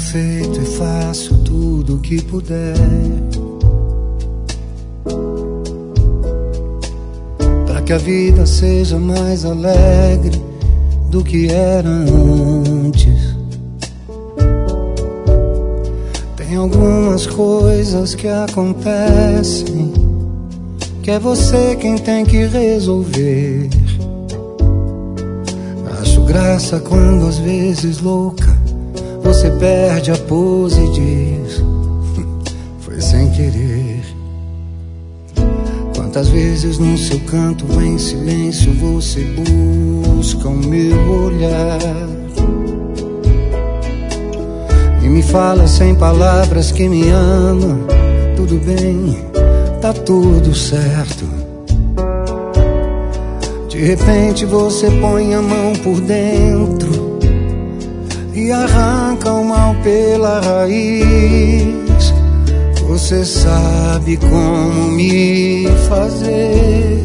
feito e faço tudo o que puder para que a vida seja mais alegre do que era antes. Tem algumas coisas que acontecem que é você quem tem que resolver. Acho graça quando às vezes louca você perde a pose e diz foi sem querer. Quantas vezes no seu canto em silêncio você busca o meu olhar e me fala sem palavras que me ama. Tudo bem, tá tudo certo. De repente você põe a mão por dentro e arranca o mal pela raiz. Você sabe como me fazer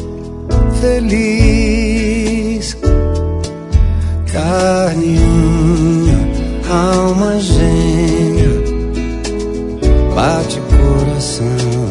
feliz. Carne e unha, alma gêmea, bate coração.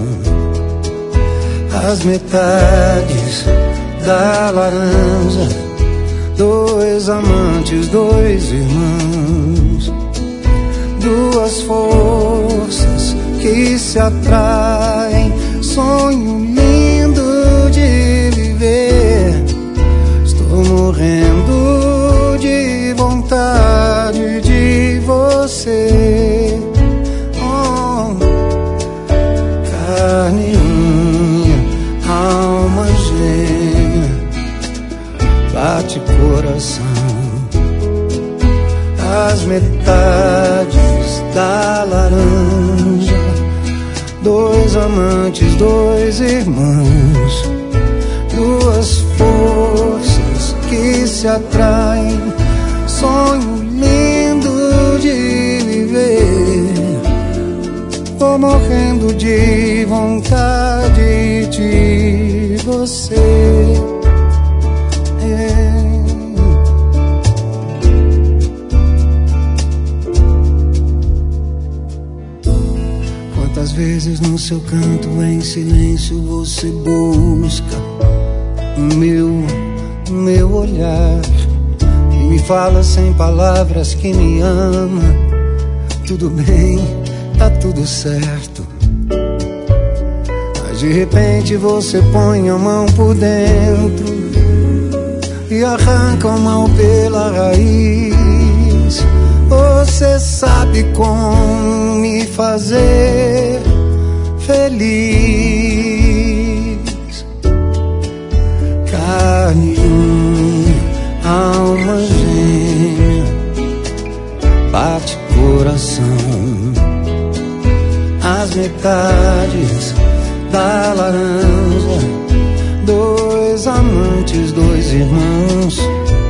As metades da laranja, dois amantes, dois irmãos, duas forças que se atraem. Sonho lindo de viver. Estou morrendo de vontade de você. Oh, carne e unha, alma gêmea, bate coração. As metades da laranja, dois amantes, dois irmãos, duas forças que se atraem. Sonho lindo de viver. Tô morrendo de vontade de você. Quantas vezes no seu canto em silêncio você busca o meu olhar e me fala sem palavras que me ama. Tudo bem, tá tudo certo. Mas de repente você põe a mão por dentro e arranca o mal pela raiz. Você sabe como me fazer feliz. Carne e unha, alma gêmea, bate coração. As metades da laranja, dois amantes, dois irmãos,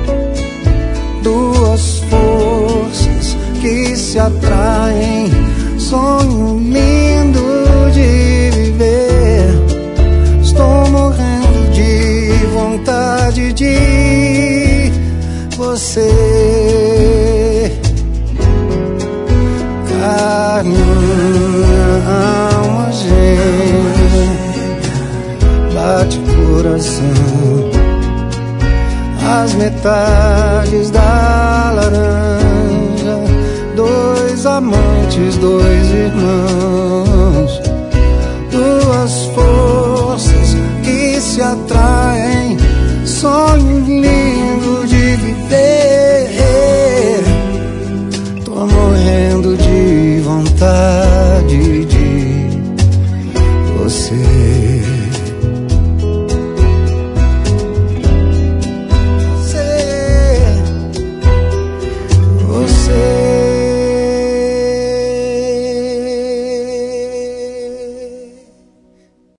duas forças que se atraem. Sonho lindo de viver. Estou morrendo de vontade de você. Carne, alma gêmea, bate coração. As metades da laranja, dois amantes, dois irmãos, duas forças que se atraem. Sonho